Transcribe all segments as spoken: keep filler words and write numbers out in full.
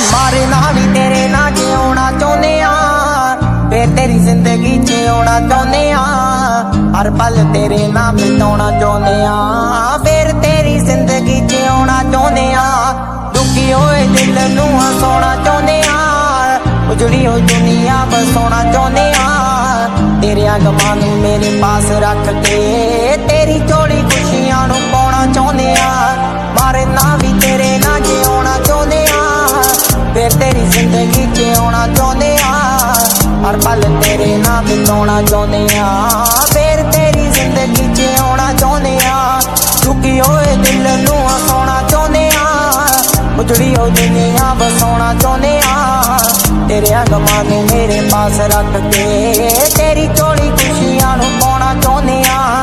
ਮਾਰੇ ਨਾ ਵੀ ਤੇਰੇ ਨਾਲ ਜਿਉਣਾ ਚਾਹੁੰਦੇ ਆ, ਫੇਰ ਤੇਰੀ ਜ਼ਿੰਦਗੀ ਜਿਉਣਾ ਚਾਹੁੰਦੇ ਆ, ਹਰ ਪਲ ਤੇਰੇ ਨਾਲ ਬਿਤਾਉਣਾ ਚਾਹੁੰਦੇ ਆ, ਫੇਰ ਤੇਰੀ ਜ਼ਿੰਦਗੀ ਜਿਉਣਾ ਚਾਹੁੰਦੇ ਆ, ਦੁਖੀ ਹੋਏ ਦਿਲ ਨੂੰ ਹਸਾਉਣਾ ਚਾਹੁੰਦੇ ਆ, ਉਜੜੀ ਹੋਈ ਦੁਨੀਆ ਬਸਾਉਣਾ ਚਾਹੁੰਦੇ ਆ, ਤੇਰਿਆਂ ਗਮਾਂ ਨੂੰ ਮੇਰੇ ਪਾਸ ਰੱਖ ਕੇ ਤੇਰੀ ਝੋਲੀ ਖੁਸ਼ੀਆਂ ਨੂੰ ਪਾਉਣਾ ਚਾਹੁੰਦੇ ਆ, ਮਾਰੇ ਨਾ ਵੀ ਤੇਰੇ ਨਾਲ ਜਿਉਣਾ ਚਾਹੁੰਦੇ ਆ, ਫੇਰ ਤੇਰੀ ਜ਼ਿੰਦਗੀ ਜਿਉਣਾ ਚਾਹੁੰਦੇ ਆ, ਹਰ ਪਲ ਤੇਰੇ ਨਾਲ ਬਿਤਾਉਣਾ ਚਾਹੁੰਦੇ ਆ, ਫੇਰ ਤੇਰੀ ਜ਼ਿੰਦਗੀ ਜਿਉਣਾ ਚਾਹੁੰਦੇ ਆ, ਦੁਖੀ ਹੋਏ ਦਿਲ ਨੂੰ ਹਸਾਉਣਾ ਚਾਹੁੰਦੇ ਆ, ਉਜੜੀ ਹੋਈ ਦੁਨੀਆ ਬਸਾਉਣਾ ਚਾਹੁੰਦੇ ਆ, ਤੇਰਿਆਂ ਗਮਾਂ ਨੂੰ ਮੇਰੇ ਪਾਸ ਰੱਖ ਕੇ ਤੇਰੀ ਝੋਲੀ ਖੁਸ਼ੀਆਂ ਨੂੰ ਪਾਉਣਾ ਚਾਹੁੰਦੇ ਆ।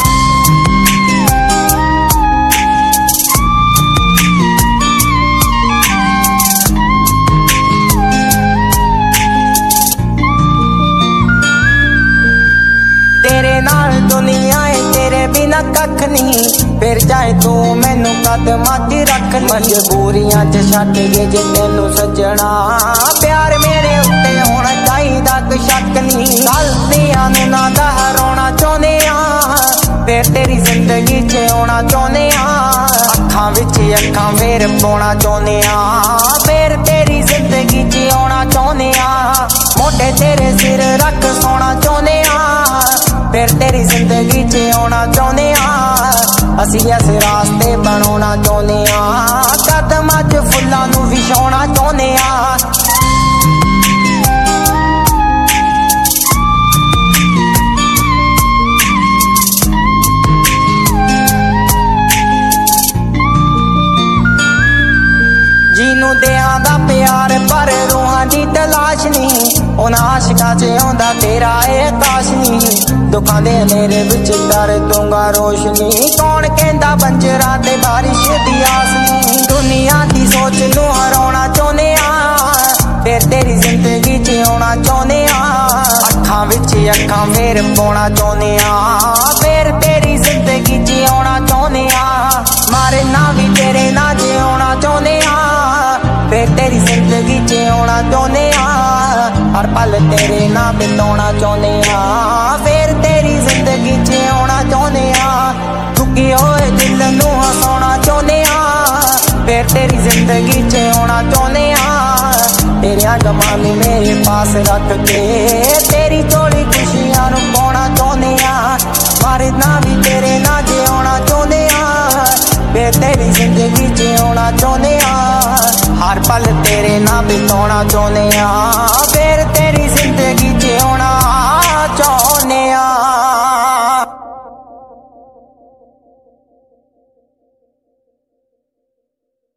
ਤੇਰੇ ਨਾਲ ਦੁਨੀਆ ਏ ਤੇਰੇ ਬਿਨਾ ਕੱਖ ਨਹੀਂ, ਫਿਰ ਚਾਹੇ ਤੂੰ ਮੈਨੂੰ ਕਦਮਾਂ 'ਚ ਰੱਖ ਲਈ, ਮਜਬੂਰੀਆਂ 'ਚ ਛੱਡ ਕੇ ਜੇ ਤੈਨੂੰ ਸੱਜਣਾ, ਪਿਆਰ ਮੇਰੇ ਉੱਤੇ ਹੋਣਾ ਚਾਹੀਦਾ ਕੋਈ ਸ਼ੱਕ ਨਹੀਂ, ਗਲਤੀਆਂ ਨੂੰ ਨਾ ਦੁਹਰਾਉਣਾ ਚਾਹੁੰਦੇ ਆ, ਫਿਰ ਤੇਰੀ ਜ਼ਿੰਦਗੀ 'ਚ ਆਉਣਾ ਚਾਹੁੰਦੇ ਆ, ਅੱਖਾਂ ਵਿੱਚ ਅੱਖਾਂ ਫੇਰ ਪਾਉਣਾ ਚਾਹੁੰਦੇ ਆ, ਫਿਰ ਤੇਰੀ ਜ਼ਿੰਦਗੀ 'ਚ ਆਉਣਾ ਚਾਹੁੰਦੇ ਆ, ਮੋਢੇ ਤੇਰੇ ਸਿਰ ਰੱਖ ਸੋਣਾ ਚਾਹੁੰਦੇ ਆ, ਫਿਰ ਤੇਰੀ ਜ਼ਿੰਦਗੀ 'ਚ ਆਉਣਾ ਚਾਹੁੰਦੇ ਆ, ਅਸੀਂ ਇਸ ਰਾਸਤੇ ਬਣਾਉਣਾ ਚਾਹੁੰਦੇ ਆ, ਕਦਮਾਂ 'ਚ ਫੁੱਲਾਂ ਨੂੰ ਵਿਛਾਉਣਾ ਚਾਹੁੰਦੇ ਆ। ਜਿਹਨੂੰ ਦਿਆਂ ਦਾ ਪਿਆਰ ਪਰ ਰੂਹਾਂ ਦੀ ਤਲਾਸ਼ ਨਹੀਂ, ਉਹਨਾਂ ਆਸ਼ਿਕਾਂ 'ਚ ਆਉਂਦਾ ਤੇਰਾ ਇਹ ਆਕਾਸ਼ ਨਹੀਂ, ਦੁੱਖਾਂ ਦੇ ਹਨੇਰੇ ਵਿੱਚ ਕਰ ਦੂੰਗਾ ਰੋਸ਼ਨੀ, ਕੌਣ ਕਹਿੰਦਾ ਬੰਜਰਾਂ ਤੇ ਬਾਰਿਸ਼ ਦੀ ਆਸ ਨਹੀਂ, ਦੁਨੀਆ ਦੀ ਸੋਚ ਨੂੰ ਹਰਾਉਣਾ ਚਾਹੁੰਦੇ ਆ, ਫਿਰ ਤੇਰੀ ਜ਼ਿੰਦਗੀ 'ਚ ਆਉਣਾ ਚਾਹੁੰਦੇ ਆ, ਅੱਖਾਂ ਵਿੱਚ ਅੱਖਾਂ ਫੇਰ ਪਾਉਣਾ ਚਾਹੁੰਦੇ ਆ, ਫਿਰ ਤੇਰੀ ਜ਼ਿੰਦਗੀ 'ਚ ਆਉਣਾ ਚਾਹੁੰਦੇ ਆ, ਮਾਰੇ ਨਾ ਵੀ ਤੇਰੇ ਨਾਲ ਜਿਉਣਾ ਚਾਹੁੰਦੇ ਆ, ਫੇਰ ਤੇਰੀ ਜ਼ਿੰਦਗੀ 'ਚ ਆਉਣਾ ਚਾਹੁੰਦੇ ਆ, ਹਰ ਪਲ ਤੇਰੇ ਨਾਲ ਬਿਤਾਉਣਾ ਚਾਹੁੰਦੇ ਆ, ਫੇਰ ਤੇਰੀ ਜ਼ਿੰਦਗੀ 'ਚ ਆਉਣਾ ਚਾਹੁੰਦੇ ਆ, ਦੁਖੀ ਹੋਏ ਦਿਲ ਨੂੰ ਹਸਾਉਣਾ ਚਾਹੁੰਦੇ ਆ, ਫੇਰ ਤੇਰੀ ਜ਼ਿੰਦਗੀ 'ਚ ਆਉਣਾ ਚਾਹੁੰਦੇ ਆ, ਤੇਰਿਆਂ ਗਮਾਂ ਨੂੰ ਮੇਰੇ ਪਾਸ ਰੱਖ ਕੇ ਤੇਰੀ ਝੋਲੀ ਖੁਸ਼ੀਆਂ ਨੂੰ ਪਾਉਣਾ ਚਾਹੁੰਦੇ ਆ, ਮਾਰੇ ਨਾ ਵੀ ਤੇਰੇ ਨਾਲ ਜਿਉਣਾ ਚਾਹੁੰਦੇ ਆ, ਫੇਰ ਤੇਰੀ ਜ਼ਿੰਦਗੀ 'ਚ ਆਉਣਾ ਚਾਹੁੰਦੇ ਆ, ਹਰ ਪਲ ਤੇਰੇ ਨਾਲ ਬਿਤਾਉਣਾ ਚਾਹੁੰਦੇ ਆ।